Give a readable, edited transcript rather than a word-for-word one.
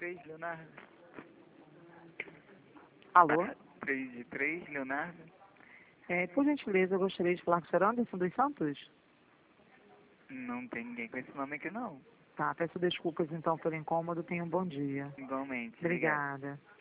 3, Leonardo. Alô? 3 de 3, Leonardo. Por gentileza, eu gostaria de falar com o senhor Anderson dos Santos. Não tem ninguém com esse nome aqui, não. Tá, peço desculpas então pelo incômodo. Tenha um bom dia. Igualmente. Obrigado. Obrigada.